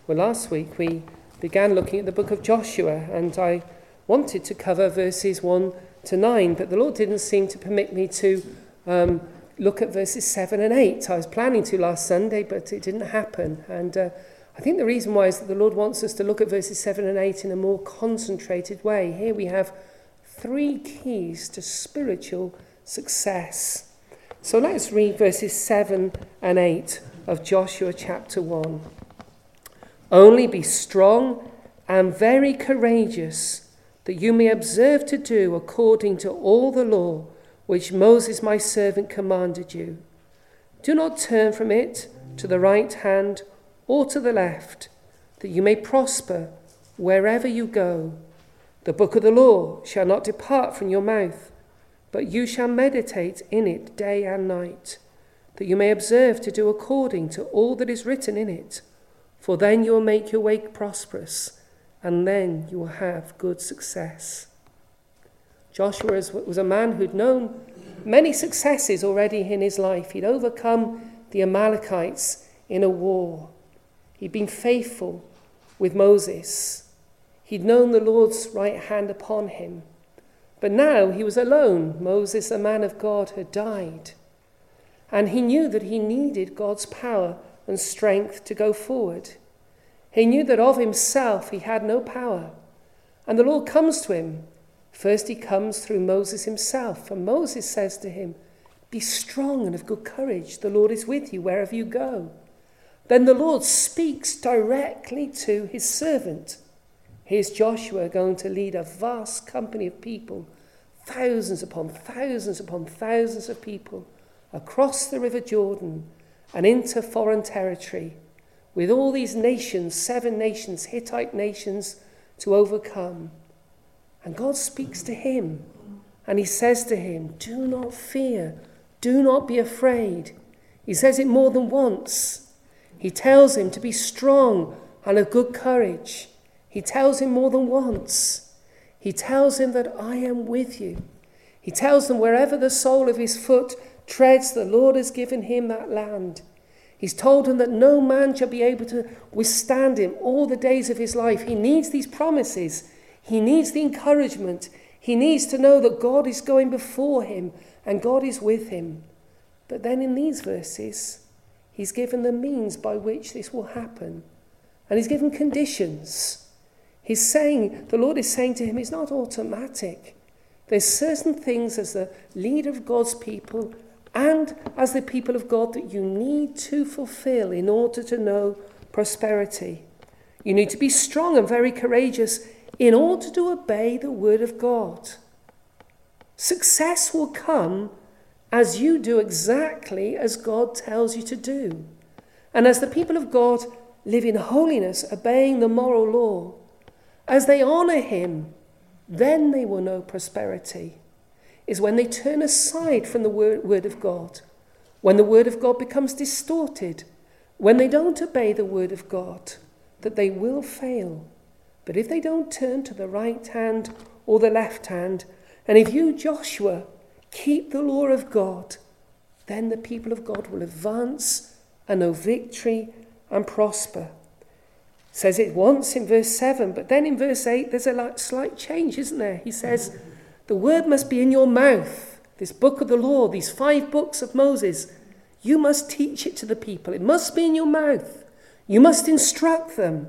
Well, last week we began looking at the book of Joshua, and I wanted to cover verses 1 to 9, but the Lord didn't seem to permit me to look at verses 7 and 8. I was planning to last Sunday, but it didn't happen. And I think the reason why is that the Lord wants us to look at verses 7 and 8 in a more concentrated way. Here we have 3 keys to spiritual success. So let's read verses 7 and 8 of Joshua chapter 1. Only be strong and very courageous, that you may observe to do according to all the law which Moses my servant commanded you. Do not turn from it to the right hand or to the left, that you may prosper wherever you go. The book of the law shall not depart from your mouth, but you shall meditate in it day and night, that you may observe to do according to all that is written in it. For then you will make your way prosperous, and then you will have good success. Joshua was a man who'd known many successes already in his life. He'd overcome the Amalekites in a war. He'd been faithful with Moses. He'd known the Lord's right hand upon him. But now he was alone. Moses, the man of God, had died. And he knew that he needed God's power and strength to go forward. He knew that of himself he had no power. And the Lord comes to him. First he comes through Moses himself. And Moses says to him, "Be strong and of good courage. The Lord is with you wherever you go." Then the Lord speaks directly to his servant. Here's Joshua going to lead a vast company of people, thousands upon thousands upon thousands of people, across the River Jordan and into foreign territory, with all these nations, 7 nations, Hittite nations, to overcome. And God speaks to him, and he says to him, "Do not fear, do not be afraid." He says it more than once. He tells him to be strong and of good courage. He tells him more than once. He tells him that I am with you. He tells them wherever the sole of his foot treads, the Lord has given him that land. He's told him that no man shall be able to withstand him all the days of his life. He needs these promises. He needs the encouragement. He needs to know that God is going before him and God is with him. But then in these verses, he's given the means by which this will happen. And he's given conditions. The Lord is saying to him, it's not automatic. There's certain things as the leader of God's people and as the people of God that you need to fulfill in order to know prosperity. You need to be strong and very courageous in order to obey the word of God. Success will come as you do exactly as God tells you to do. And as the people of God live in holiness, obeying the moral law, as they honour him, then they will know prosperity. Is when they turn aside from the word of God, when the word of God becomes distorted, when they don't obey the word of God, that they will fail. But if they don't turn to the right hand or the left hand, and if you, Joshua, keep the law of God, then the people of God will advance and know victory and prosper. It says it once in verse 7, but then in verse 8 there's a slight change, isn't there? He says, the word must be in your mouth. This book of the law, these 5 books of Moses, you must teach it to the people. It must be in your mouth. You must instruct them.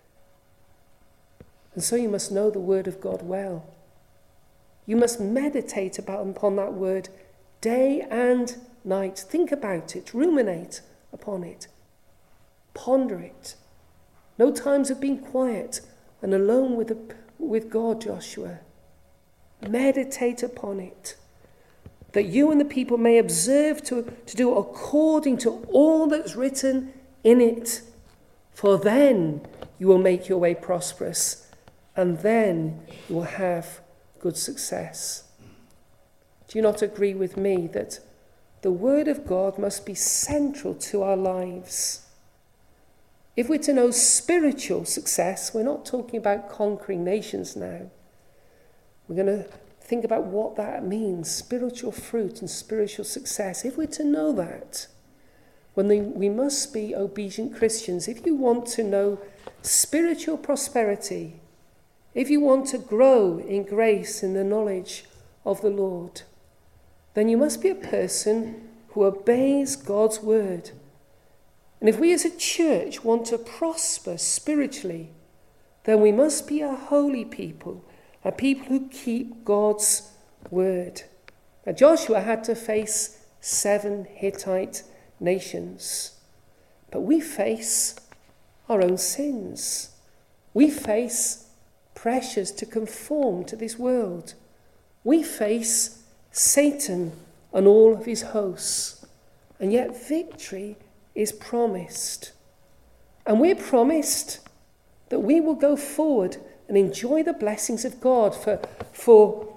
And so you must know the word of God well. You must meditate upon that word day and night. Think about it. Ruminate upon it. Ponder it. No times of being quiet and alone with God, Joshua. Meditate upon it, that you and the people may observe to do according to all that's written in it. For then you will make your way prosperous, and then you will have good success. Do you not agree with me that the word of God must be central to our lives? If we're to know spiritual success, we're not talking about conquering nations now. We're going to think about what that means, spiritual fruit and spiritual success. If we're to know that, we must be obedient Christians. If you want to know spiritual prosperity, if you want to grow in grace in the knowledge of the Lord, then you must be a person who obeys God's word. And if we as a church want to prosper spiritually, then we must be a holy people, a people who keep God's word. Now, Joshua had to face 7 Hittite nations, but we face our own sins. We face pressures to conform to this world. We face Satan and all of his hosts, and yet victory is promised. And we're promised that we will go forward and enjoy the blessings of God. For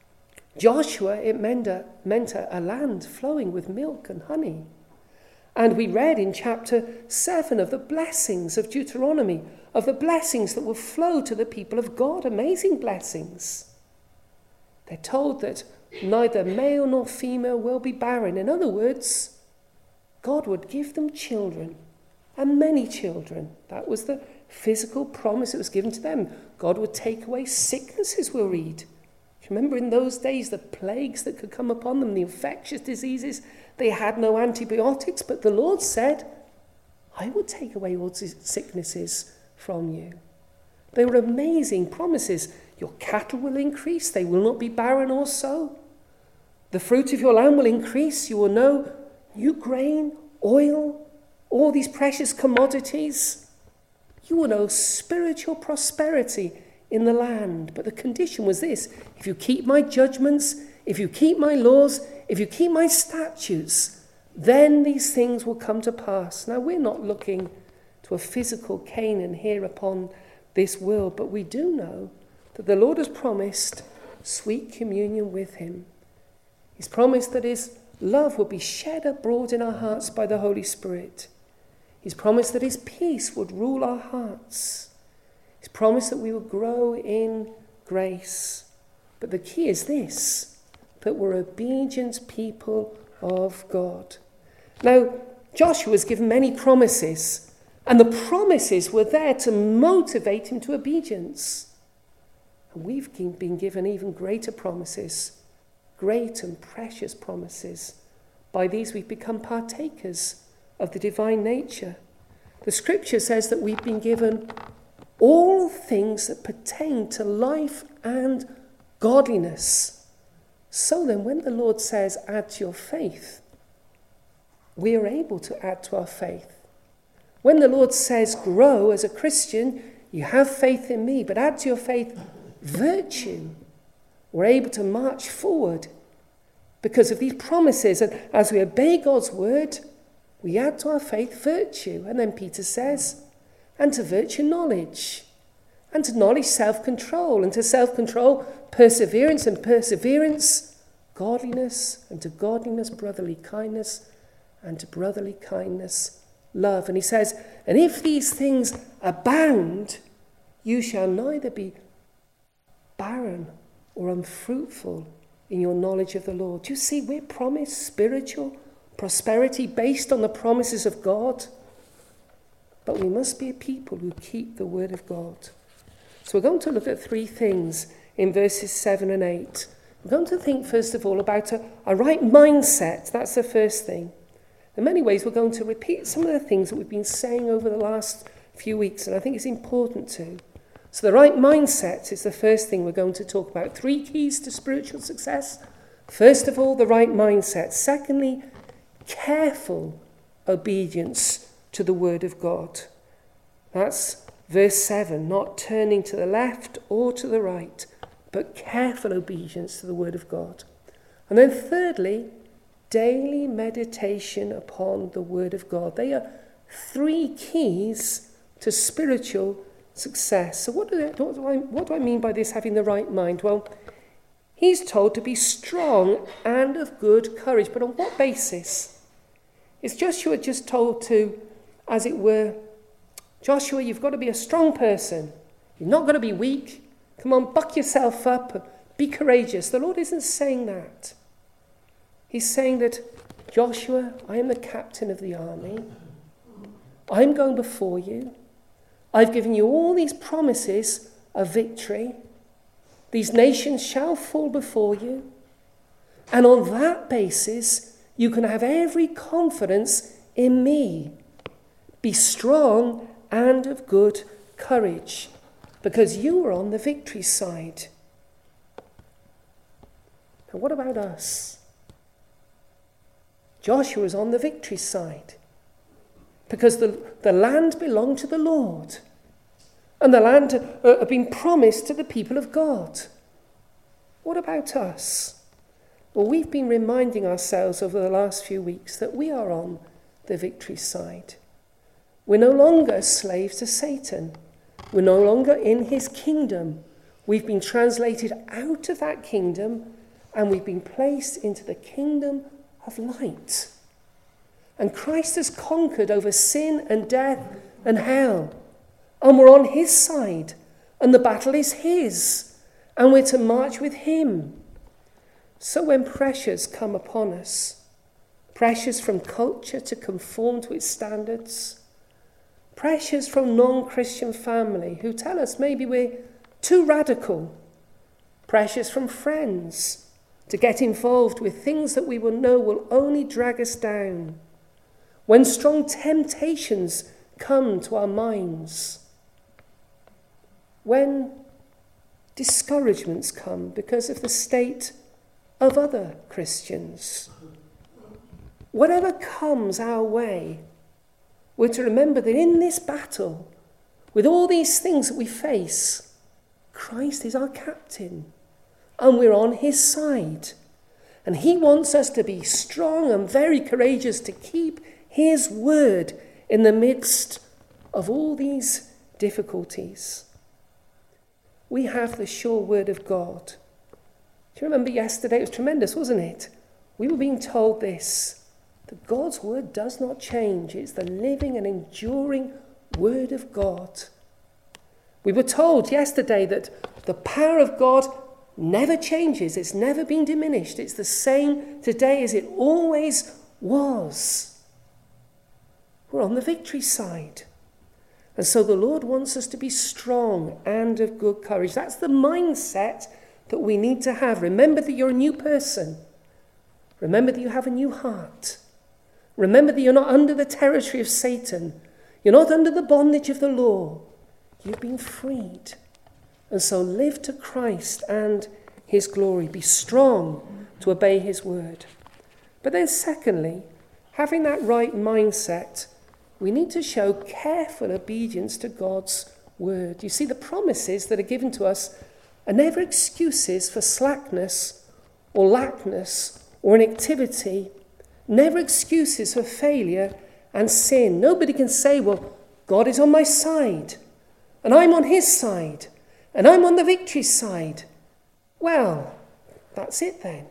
Joshua, it meant a land flowing with milk and honey. And we read in chapter 7 of the blessings of Deuteronomy, of the blessings that will flow to the people of God, amazing blessings. They're told that neither male nor female will be barren. In other words, God would give them children, and many children. That was the physical promise that was given to them. God would take away sicknesses, we'll read. Remember in those days the plagues that could come upon them, the infectious diseases. They had no antibiotics, but the Lord said, I will take away all sicknesses from you. They were amazing promises. Your cattle will increase, they will not be barren or so. The fruit of your land will increase, you will know new grain, oil, all these precious commodities. You will know spiritual prosperity in the land. But the condition was this: if you keep my judgments, if you keep my laws, if you keep my statutes, then these things will come to pass. Now, we're not looking to a physical Canaan here upon this world, but we do know that the Lord has promised sweet communion with him. He's promised that his love will be shed abroad in our hearts by the Holy Spirit. He's promised that his peace would rule our hearts. He's promised that we will grow in grace. But the key is this, that we're obedient people of God. Now, Joshua was given many promises, and the promises were there to motivate him to obedience. And we've been given even greater promises, great and precious promises. By these we've become partakers of the divine nature. The scripture says that we've been given all things that pertain to life and godliness. So then, when the Lord says, add to your faith, we are able to add to our faith. When the Lord says, grow as a Christian, you have faith in me, but add to your faith virtue, we're able to march forward because of these promises. And as we obey God's word, we add to our faith virtue. And then Peter says, and to virtue knowledge, and to knowledge self-control, and to self-control perseverance, and perseverance godliness, and to godliness brotherly kindness, and to brotherly kindness love. And he says, and if these things abound, you shall neither be barren or unfruitful in your knowledge of the Lord. Do you see, we're promised spiritual prosperity based on the promises of God. But we must be a people who keep the word of God. So we're going to look at 3 things in verses 7 and 8. We're going to think, first of all, about a right mindset. That's the first thing. In many ways, we're going to repeat some of the things that we've been saying over the last few weeks, and I think it's important to. So the right mindset is the first thing we're going to talk about. 3 keys to spiritual success. First of all, the right mindset. Secondly, careful obedience to the word of God. That's verse 7, not turning to the left or to the right, but careful obedience to the word of God. And then thirdly, daily meditation upon the word of God. They are 3 keys to spiritual success. So what do I mean by this, having the right mind? Well, he's told to be strong and of good courage. But on what basis? Is Joshua just told to, as it were, Joshua, you've got to be a strong person. You're not going to be weak. Come on, buck yourself up. Be courageous. The Lord isn't saying that. He's saying that Joshua, I am the captain of the army. I'm going before you. I've given you all these promises of victory. These nations shall fall before you. And on that basis, you can have every confidence in me. Be strong and of good courage, because you are on the victory side. Now, what about us? Joshua is on the victory side, because the land belonged to the Lord, and the land had been promised to the people of God. What about us? Well, we've been reminding ourselves over the last few weeks that we are on the victory side. We're no longer slaves to Satan. We're no longer in his kingdom. We've been translated out of that kingdom, and we've been placed into the kingdom of light. And Christ has conquered over sin and death and hell. And we're on his side, and the battle is his, and we're to march with him. So when pressures come upon us, pressures from culture to conform to its standards, pressures from non-Christian family who tell us maybe we're too radical, pressures from friends to get involved with things that we will know will only drag us down, when strong temptations come to our minds, when discouragements come because of the state of other Christians. Whatever comes our way, we're to remember that in this battle, with all these things that we face, Christ is our captain, and we're on his side. And he wants us to be strong and very courageous to keep his word in the midst of all these difficulties. We have the sure word of God. Do you remember yesterday? It was tremendous, wasn't it? We were being told this, that God's word does not change. It's the living and enduring word of God. We were told yesterday that the power of God never changes. It's never been diminished. It's the same today as it always was. We're on the victory side. And so the Lord wants us to be strong and of good courage. That's the mindset that we need to have. Remember that you're a new person. Remember that you have a new heart. Remember that you're not under the territory of Satan. You're not under the bondage of the law. You've been freed. And so live to Christ and his glory. Be strong to obey his word. But then secondly, having that right mindset, we need to show careful obedience to God's word. You see, the promises that are given to us are never excuses for slackness or lackness or inactivity, never excuses for failure and sin. Nobody can say, well, God is on my side, and I'm on his side, and I'm on the victory side. Well, that's it then.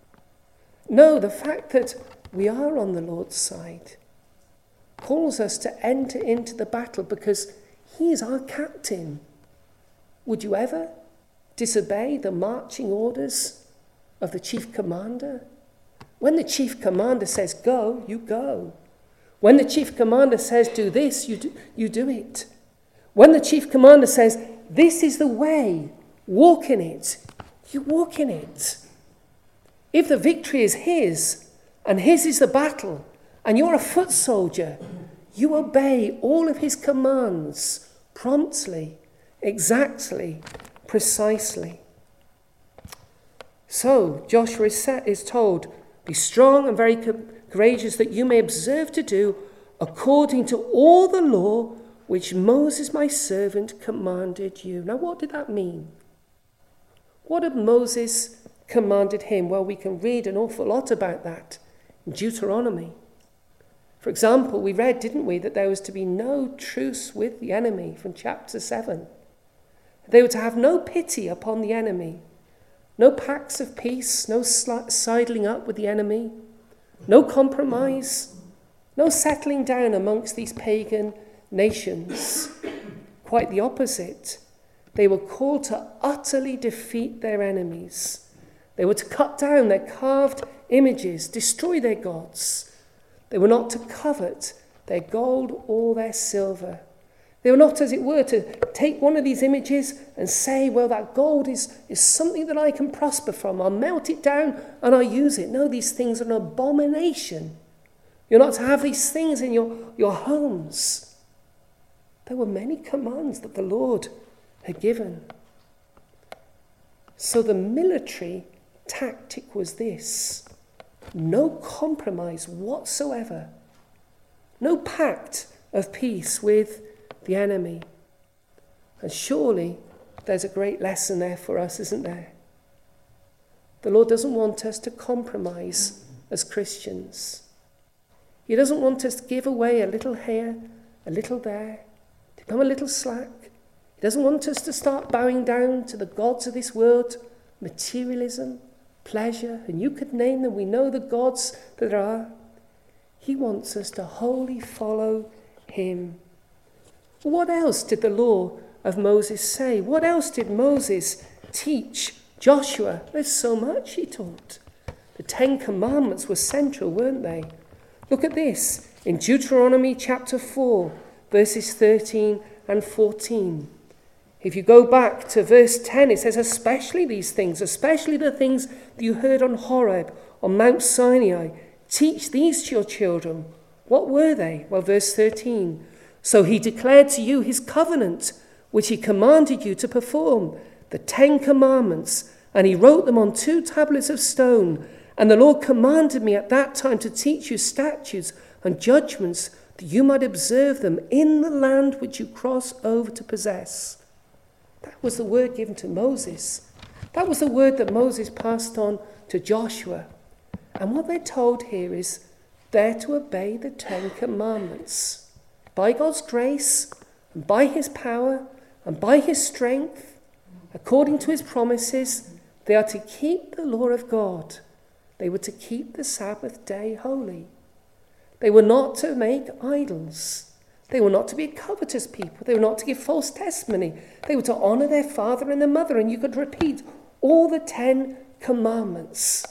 No, the fact that we are on the Lord's side calls us to enter into the battle because he is our captain. Would you ever disobey the marching orders of the chief commander? When the chief commander says go, you go. When the chief commander says do this, you do it. When the chief commander says this is the way, walk in it, you walk in it. If the victory is his and his is the battle and you're a foot soldier, you obey all of his commands promptly, exactly, precisely. So Joshua is told, be strong and very courageous that you may observe to do according to all the law which Moses my servant commanded you. Now what did that mean? What had Moses commanded him? Well, we can read an awful lot about that in Deuteronomy. For example, we read, didn't we, that there was to be no truce with the enemy from chapter 7. They were to have no pity upon the enemy, no pacts of peace, no sidling up with the enemy, no compromise, no settling down amongst these pagan nations. Quite the opposite. They were called to utterly defeat their enemies They were to cut down their carved images, destroy their gods. They were not to covet their gold or their silver. They were not, as it were, to take one of these images and say, well, that gold is something that I can prosper from. I'll melt it down and I'll use it. No, these things are an abomination. You're not to have these things in your homes. There were many commands that the Lord had given. So the military tactic was this: no compromise whatsoever, no pact of peace with the enemy. And surely there's a great lesson there for us, isn't there? The Lord doesn't want us to compromise as Christians. He doesn't want us to give away a little here, a little there, to become a little slack. He doesn't want us to start bowing down to the gods of this world, materialism, pleasure, and you could name them. We know the gods that there are. He wants us to wholly follow him. What else did the law of Moses say? What else did Moses teach Joshua? There's so much he taught. The 10 Commandments were central, weren't they? Look at this in Deuteronomy chapter 4, verses 13 and 14. If you go back to verse 10, it says, especially these things, especially the things that you heard on Horeb, on Mount Sinai, teach these to your children. What were they? Well, verse 13. So he declared to you his covenant, which he commanded you to perform, the 10 Commandments, and he wrote them on 2 tablets of stone. And the Lord commanded me at that time to teach you statutes and judgments, that you might observe them in the land which you cross over to possess. That was the word given to Moses. That was the word that Moses passed on to Joshua. And what they're told here is they're to obey the 10 Commandments. By God's grace, and by his power, and by his strength, according to his promises, they are to keep the law of God. They were to keep the Sabbath day holy. They were not to make idols. They were not to be covetous people. They were not to give false testimony. They were to honour their father and their mother. And you could repeat all the 10 Commandments.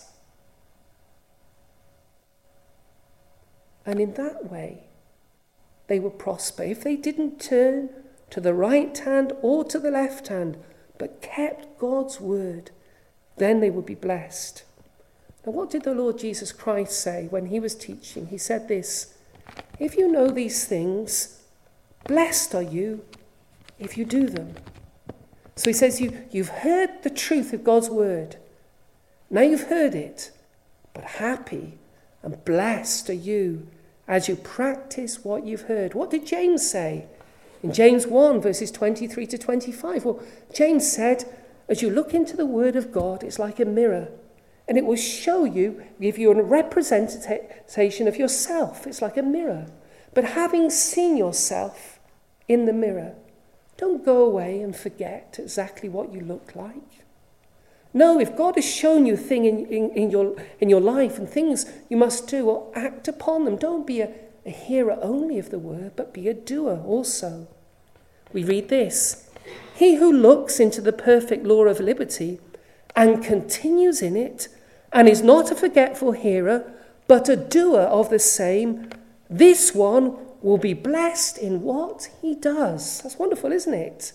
And in that way, they would prosper. If they didn't turn to the right hand or to the left hand, but kept God's word, then they would be blessed. Now, what did the Lord Jesus Christ say when he was teaching? He said this: if you know these things, blessed are you if you do them. So he says, you've heard the truth of God's word. Now you've heard it, but happy and blessed are you as you practice what you've heard. What did James say? In James 1, verses 23 to 25. Well, James said, as you look into the word of God, it's like a mirror. And it will show you, give you a representation of yourself. It's like a mirror. But having seen yourself in the mirror, don't go away and forget exactly what you look like. No, if God has shown you a thing in your life and things you must do, or act upon them. Don't be a hearer only of the word, but be a doer also. We read this: he who looks into the perfect law of liberty and continues in it, and is not a forgetful hearer, but a doer of the same, this one will be blessed in what he does. That's wonderful, isn't it?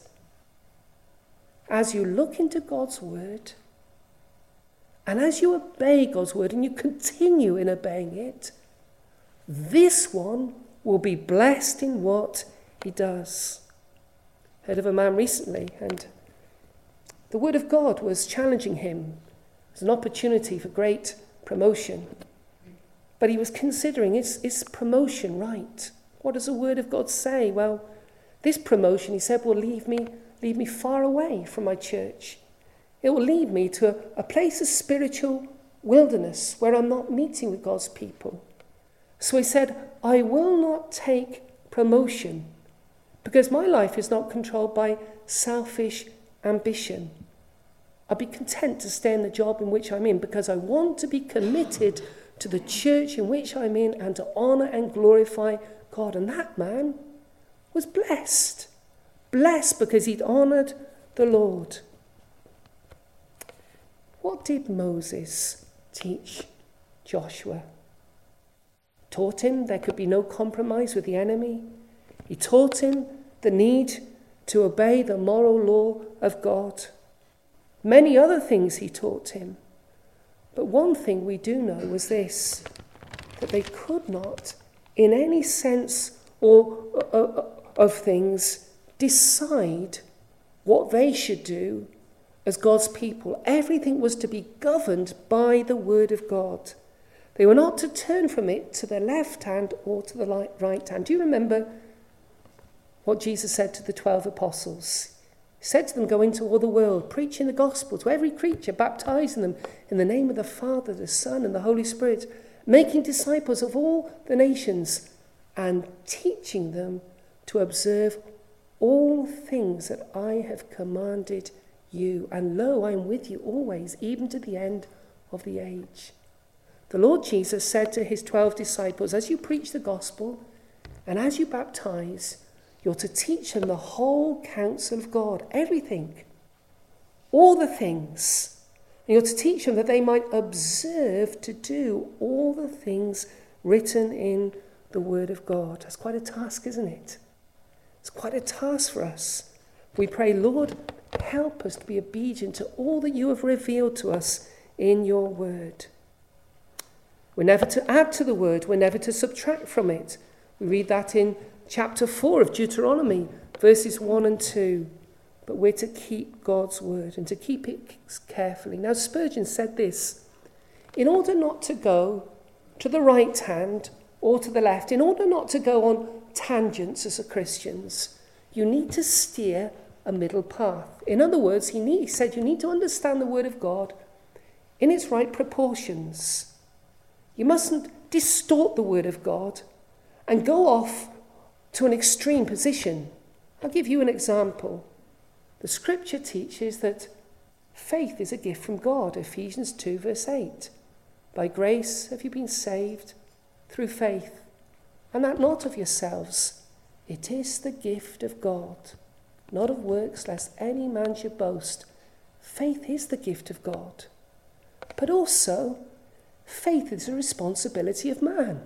As you look into God's word, and as you obey God's word and you continue in obeying it, this one will be blessed in what he does. Heard of a man recently, and the word of God was challenging him as an opportunity for great promotion. But he was considering, is promotion right? What does the word of God say? Well, this promotion, he said, will leave me far away from my church. It will lead me to a place of spiritual wilderness where I'm not meeting with God's people. So he said, I will not take promotion because my life is not controlled by selfish ambition. I'll be content to stay in the job in which I'm in because I want to be committed to the church in which I'm in and to honour and glorify God. And that man was blessed. Blessed because he'd honoured the Lord. what did Moses teach Joshua? Taught him there could be no compromise with the enemy. He taught him the need to obey the moral law of God. Many other things he taught him. But one thing we do know was this, that they could not, in any sense of things, decide what they should do as God's people. Everything was to be governed by the word of God. They were not to turn from it to the left hand or to the right hand. Do you remember what Jesus said to the 12 apostles? He said to them, go into all the world, preaching the gospel to every creature, baptizing them in the name of the Father, the Son, and the Holy Spirit, making disciples of all the nations, and teaching them to observe all things that I have commanded you. And lo, I am with you always, even to the end of the age. The Lord Jesus said to his 12 disciples, as you preach the gospel and as you baptize, you're to teach them the whole counsel of God, everything, all the things. And you're to teach them that they might observe to do all the things written in the word of God. That's quite a task, isn't it? It's quite a task for us. We pray, Lord, help us to be obedient to all that you have revealed to us in your word. We're never to add to the word. We're never to subtract from it. We read that in chapter 4 of Deuteronomy, verses 1 and 2. But we're to keep God's word and to keep it carefully. Now, Spurgeon said this, in order not to go to the right hand or to the left, in order not to go on tangents as Christians, you need to steer a middle path. In other words, he said you need to understand the word of God in its right proportions. You mustn't distort the word of God and go off to an extreme position. I'll give you an example. The scripture teaches that faith is a gift from God, Ephesians 2 verse 8. By grace have you been saved through faith, and that not of yourselves. It is the gift of God, not of works, lest any man should boast. Faith is the gift of God. But also, faith is a responsibility of man.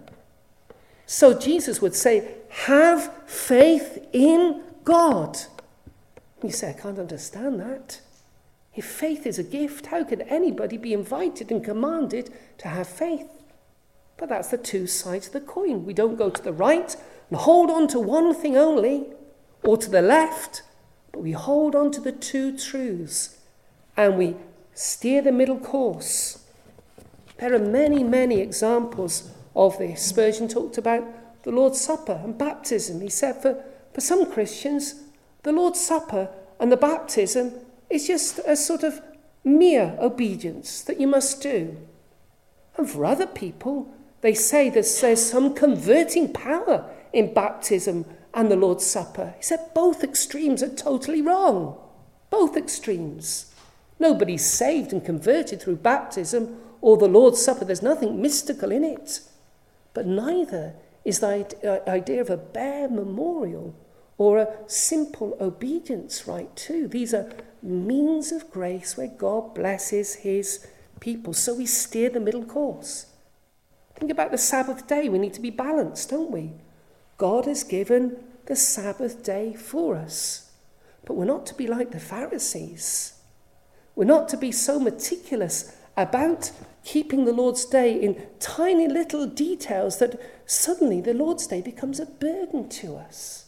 So Jesus would say, have faith in God. You say, I can't understand that. If faith is a gift, how could anybody be invited and commanded to have faith? But that's the two sides of the coin. We don't go to the right and hold on to one thing only, or to the left, but we hold on to the two truths and we steer the middle course. There are many, many examples of this. Spurgeon talked about the Lord's Supper and baptism. He said for some Christians, the Lord's Supper and the baptism is just a sort of mere obedience that you must do. And for other people, they say there's some converting power in baptism and the Lord's Supper. He said both extremes are totally wrong. Both extremes. Nobody's saved and converted through baptism or the Lord's Supper. There's nothing mystical in it. But neither is the idea of a bare memorial or a simple obedience right too. These are means of grace where God blesses his people. So we steer the middle course. Think about the Sabbath day. We need to be balanced, don't we? God has given the Sabbath day for us. But we're not to be like the Pharisees. We're not to be so meticulous about keeping the Lord's day in tiny little details that suddenly the Lord's day becomes a burden to us.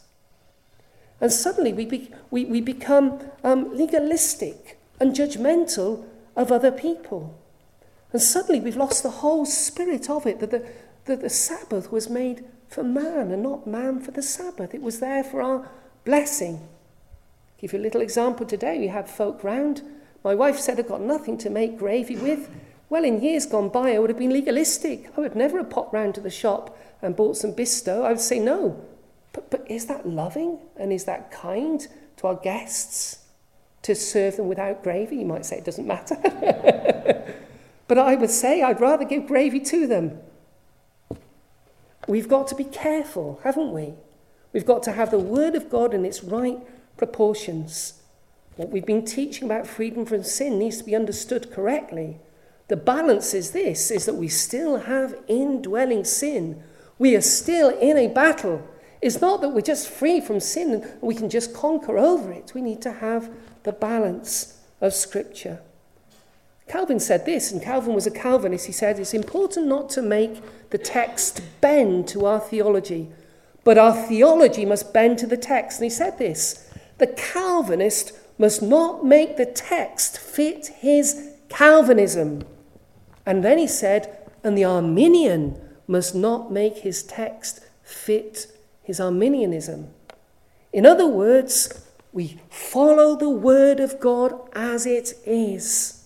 And suddenly we become legalistic and judgmental of other people. And suddenly we've lost the whole spirit of it, that the Sabbath was made for man and not man for the Sabbath. It was there for our blessing. I'll give you a little example today. We had folk round. My wife said, I've got nothing to make gravy with. Well, in years gone by, I would have been legalistic. I would never have popped round to the shop and bought some bisto. I would say no. But is that loving and is that kind to our guests to serve them without gravy? You might say it doesn't matter. But I would say I'd rather give gravy to them. We've got to be careful, haven't we? We've got to have the word of God in its right proportions. What we've been teaching about freedom from sin needs to be understood correctly. The balance is this, is that we still have indwelling sin. We are still in a battle. It's not that we're just free from sin and we can just conquer over it. We need to have the balance of Scripture. Calvin said this, and Calvin was a Calvinist. He said, it's important not to make the text bend to our theology, but our theology must bend to the text. And he said this, the Calvinist must not make the text fit his Calvinism. And then he said, and the Arminian must not make his text fit his Arminianism. In other words, we follow the word of God as it is.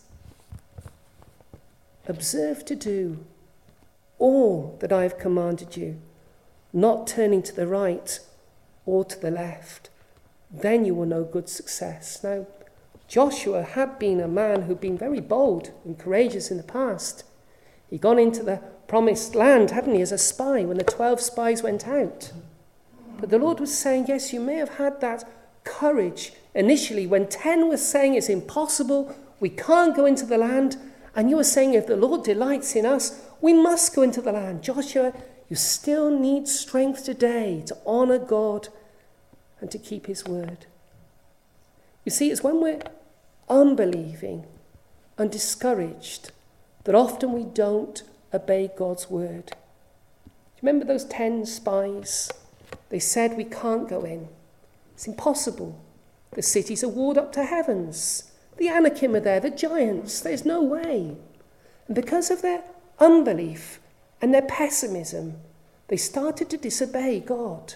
Observe to do all that I have commanded you, not turning to the right or to the left. Then you will know good success. Now, Joshua had been a man who'd been very bold and courageous in the past. He'd gone into the promised land, hadn't he, as a spy when the 12 spies went out. But the Lord was saying, yes, you may have had that courage initially when 10 were saying it's impossible, we can't go into the land, and you were saying if the Lord delights in us, we must go into the land. Joshua, you still need strength today to honour God and to keep his word. You see, it's when we're unbelieving and discouraged that often we don't obey God's word. Do you remember those 10 spies? They said we can't go in. It's impossible. The cities are walled up to heavens. The Anakim are there, the giants. There's no way. And because of their unbelief and their pessimism, they started to disobey God.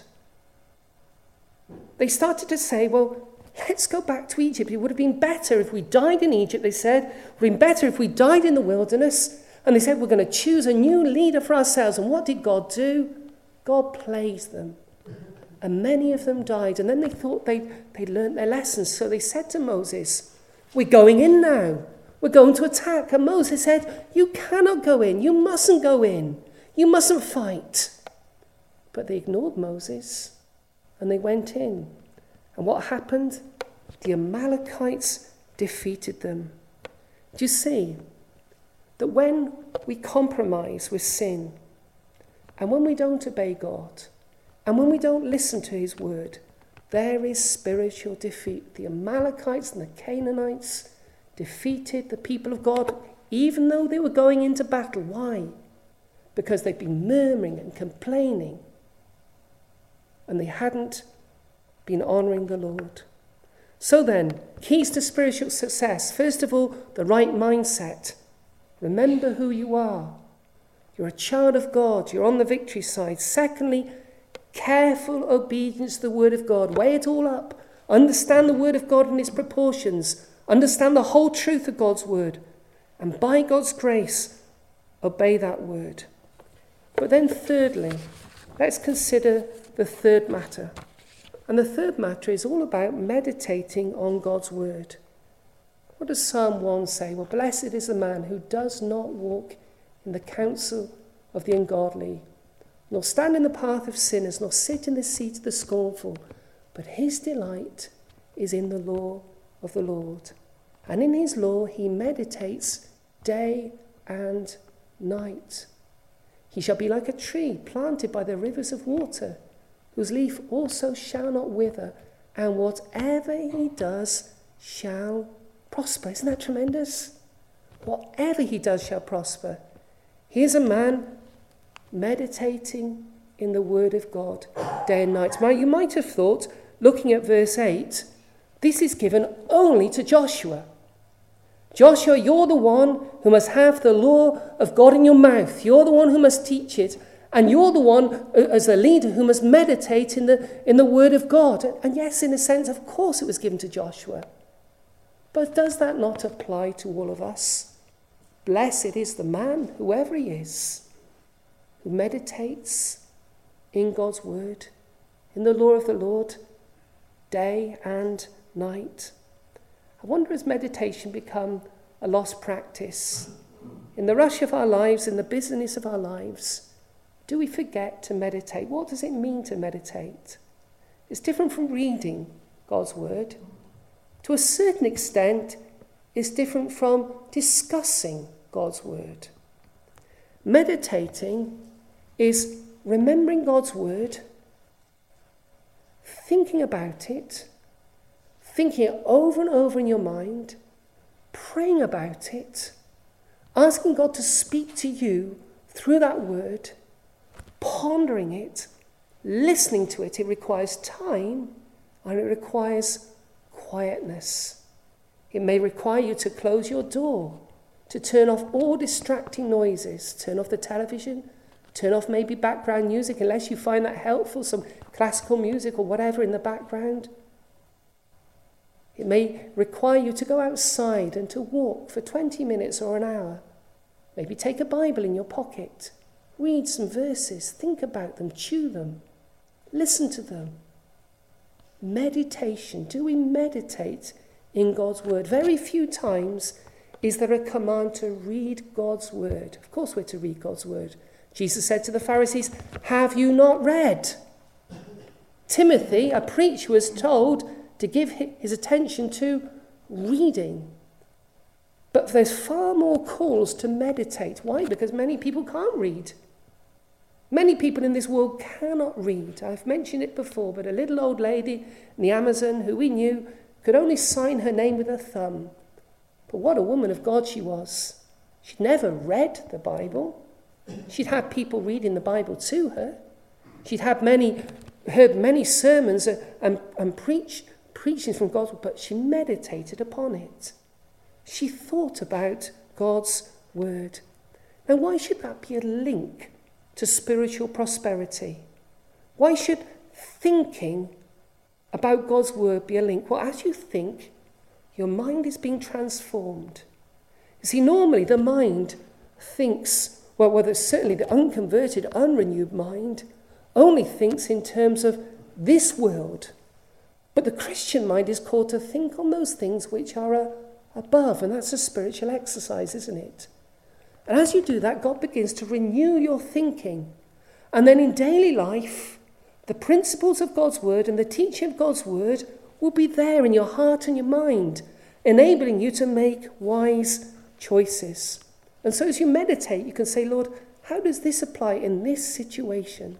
They started to say, well, let's go back to Egypt. It would have been better if we died in Egypt, they said. It would have been better if we died in the wilderness. And they said, we're going to choose a new leader for ourselves. And what did God do? God plagued them. And many of them died. And then they thought they'd learnt their lessons. So they said to Moses, we're going in now. We're going to attack. And Moses said, you cannot go in. You mustn't go in. You mustn't fight. But they ignored Moses. And they went in. And what happened? The Amalekites defeated them. Do you see that when we compromise with sin, and when we don't obey God, and when we don't listen to his word, there is spiritual defeat. The Amalekites and the Canaanites defeated the people of God, even though they were going into battle. Why? Because they'd been murmuring and complaining, and they hadn't been honouring the Lord. So then, keys to spiritual success. First of all, the right mindset. Remember who you are. You're a child of God. You're on the victory side. Secondly, careful obedience to the word of God. Weigh it all up. Understand the word of God in its proportions. Understand the whole truth of God's word. And by God's grace, obey that word. But then thirdly, let's consider the third matter. And the third matter is all about meditating on God's word. What does Psalm 1 say? Well, blessed is the man who does not walk in the counsel of the ungodly, nor stand in the path of sinners, nor sit in the seat of the scornful, but his delight is in the law of the Lord. And in his law he meditates day and night. He shall be like a tree planted by the rivers of water, whose leaf also shall not wither, and whatever he does shall prosper. Isn't that tremendous? Whatever he does shall prosper. Here's a man meditating in the word of God day and night. Now, you might have thought, looking at verse 8, this is given only to Joshua. Joshua, you're the one who must have the law of God in your mouth. You're the one who must teach it. And you're the one, as a leader, who must meditate in the word of God. And yes, in a sense, of course, it was given to Joshua. But does that not apply to all of us? Blessed is the man, whoever he is, who meditates in God's word, in the law of the Lord, day and night. I wonder, has meditation become a lost practice? In the rush of our lives, in the busyness of our lives, do we forget to meditate? What does it mean to meditate? It's different from reading God's word. to a certain extent, is different from discussing God's word. Meditating is remembering God's word, thinking about it, thinking it over and over in your mind, praying about it, asking God to speak to you through that word, pondering it, listening to it. It requires time and it requires quietness. It may require you to close your door, to turn off all distracting noises, turn off the television, turn off maybe background music, unless you find that helpful, some classical music or whatever in the background. It may require you to go outside and to walk for 20 minutes or an hour. Maybe take a Bible in your pocket, read some verses, think about them, chew them, listen to them. Meditation. Do we meditate in God's word? Very few times is there a command to read God's word. Of course we're to read God's word. Jesus said to the Pharisees, "Have you not read?" Timothy, a preacher, was told to give his attention to reading. But there's far more calls to meditate. Why? Because many people can't read. Many people in this world cannot read. I've mentioned it before, but a little old lady in the Amazon who we knew could only sign her name with her thumb. But what a woman of God she was. She'd never read the Bible. She'd had people reading the Bible to her. She'd heard many sermons and preachings from God, but she meditated upon it. She thought about God's word. Now, why should that be a link to spiritual prosperity? Why should thinking about God's word be a link? Well, as you think, your mind is being transformed. You see, normally the mind thinks, well, certainly the unconverted, unrenewed mind only thinks in terms of this world. But the Christian mind is called to think on those things which are above, and that's a spiritual exercise, isn't it? And as you do that, God begins to renew your thinking. And then in daily life, the principles of God's word and the teaching of God's word will be there in your heart and your mind, enabling you to make wise choices. And so as you meditate, you can say, Lord, how does this apply in this situation?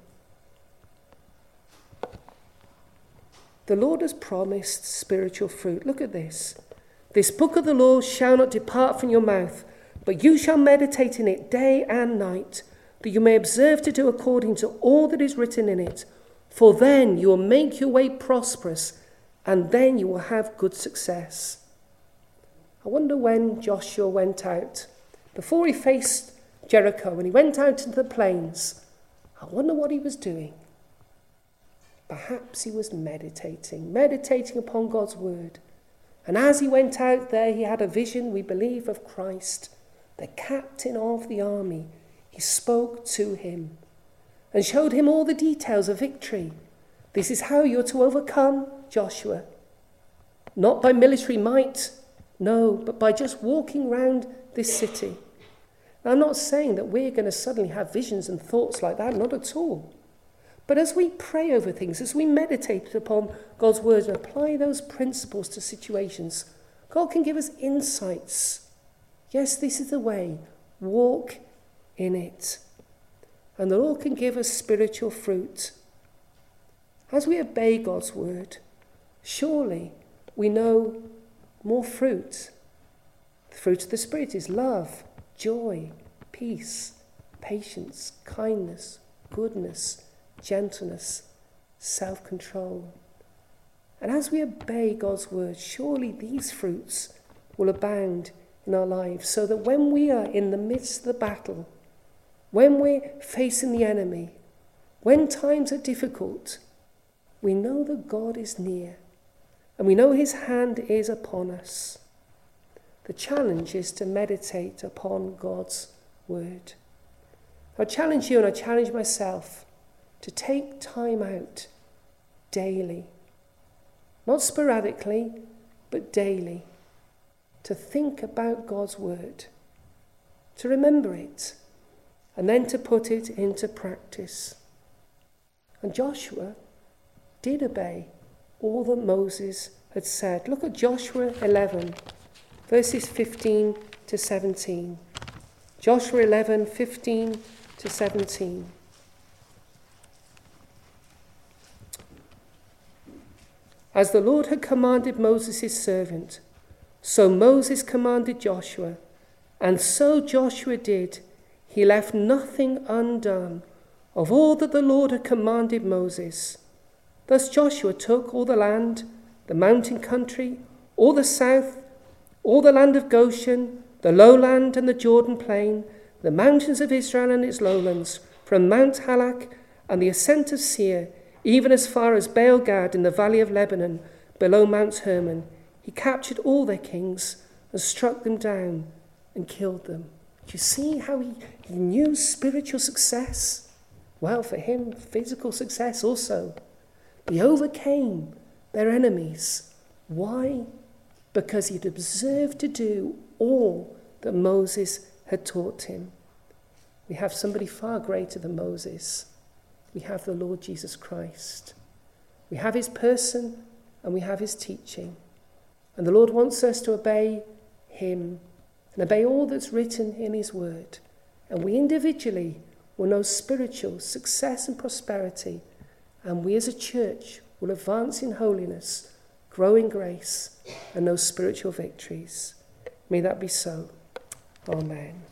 The Lord has promised spiritual fruit. Look at this. This book of the law shall not depart from your mouth, but you shall meditate in it day and night, that you may observe to do according to all that is written in it. For then you will make your way prosperous, and then you will have good success. I wonder when Joshua went out, before he faced Jericho, when he went out into the plains, I wonder what he was doing. Perhaps he was meditating upon God's word. And as he went out there, he had a vision, we believe, of Christ, the captain of the army. He spoke to him and showed him all the details of victory. This is how you're to overcome, Joshua. Not by military might, no, but by just walking round this city. Now, I'm not saying that we're going to suddenly have visions and thoughts like that, not at all. But as we pray over things, as we meditate upon God's words and apply those principles to situations, God can give us insights. Yes, this is the way. Walk in it. And the Lord can give us spiritual fruit. As we obey God's word, surely we know more fruit. The fruit of the Spirit is love, joy, peace, patience, kindness, goodness, gentleness, self-control. And as we obey God's word, surely these fruits will abound in our lives, so that when we are in the midst of the battle, when we're facing the enemy, when times are difficult, we know that God is near and we know his hand is upon us. The challenge is to meditate upon God's word. I challenge you and I challenge myself to take time out daily, not sporadically, but daily, to think about God's word, to remember it, and then to put it into practice. And Joshua did obey all that Moses had said. Look at Joshua 11, verses 15 to 17. Joshua 11, 15 to 17. As the Lord had commanded Moses his servant, so Moses commanded Joshua, and so Joshua did. He left nothing undone of all that the Lord had commanded Moses. Thus Joshua took all the land, the mountain country, all the south, all the land of Goshen, the lowland and the Jordan plain, the mountains of Israel and its lowlands, from Mount Halak and the ascent of Seir, even as far as Baal-Gad in the valley of Lebanon, below Mount Hermon. He captured all their kings and struck them down and killed them. Do you see how he knew spiritual success? Well, for him, physical success also. He overcame their enemies. Why? Because he'd observed to do all that Moses had taught him. We have somebody far greater than Moses. We have the Lord Jesus Christ. We have his person and we have his teaching. And the Lord wants us to obey him and obey all that's written in his word. And we individually will know spiritual success and prosperity. And we as a church will advance in holiness, grow in grace, and know spiritual victories. May that be so. Amen.